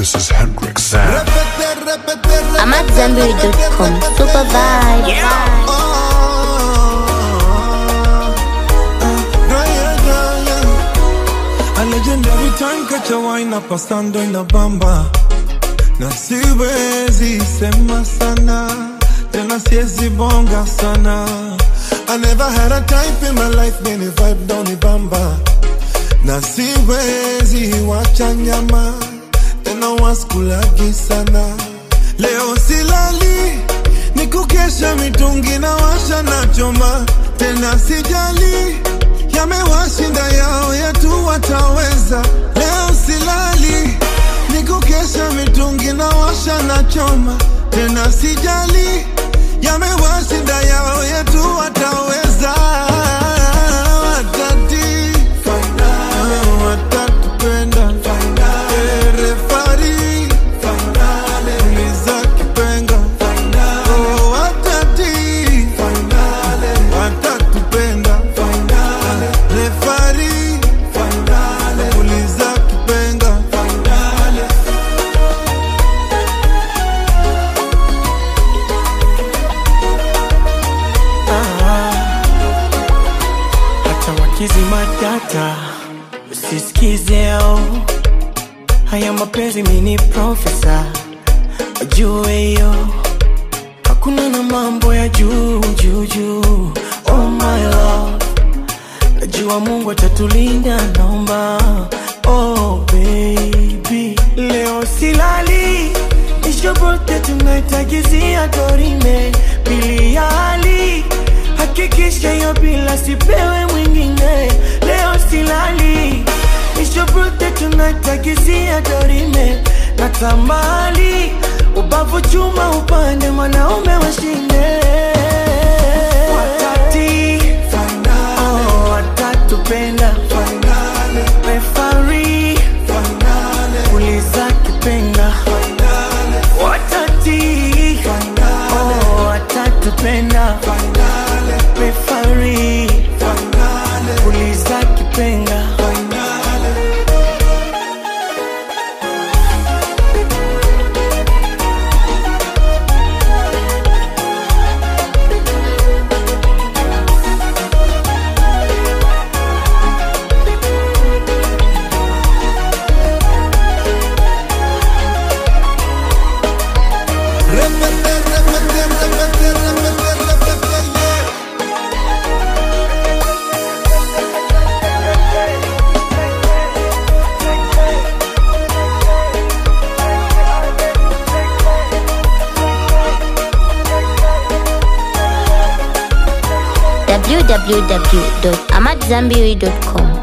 This is Hendrix Sound. I'm at Zambiri.com. Super vibe. A legendary time catch a wine up a stand in a bamba. Na siwezi sema sana, tena siwezi bonga sana. I never had a type in my life, many vibe down the bamba. Na siwezi wacha nyama, tena waskulagi sana. Leo silali, nikukesha mitungi na washa na choma. Tena sijali, yamewashinda yao yetu wataweza. Leo silali, nikukesha mitungi na washa na choma. Tena sijali, yamewashinda yao yetu wataweza. Watati watatupenda refari uliza kipenga. Oh, watati watatupenda refari uliza kipenga. Hata wakizi matata usisikize haya mapenzi mini professor wajue yo hakuna na mambo ya juu. Oh my love, najua Mungu atatulinda, naomba. Oh baby, leo silali, it's your birthday tonight, agizia dorime pili ya hali, hakikisha yo bila sipewe mwingine. Leo silali, it's your birthday tonight, agizia dorime natamali, ubavu chuma upande mwanaume washinde. Watati watatupenda refari uliza kipenga. Watati watatupenda refari uliza kipenga. www.amatzambiri.com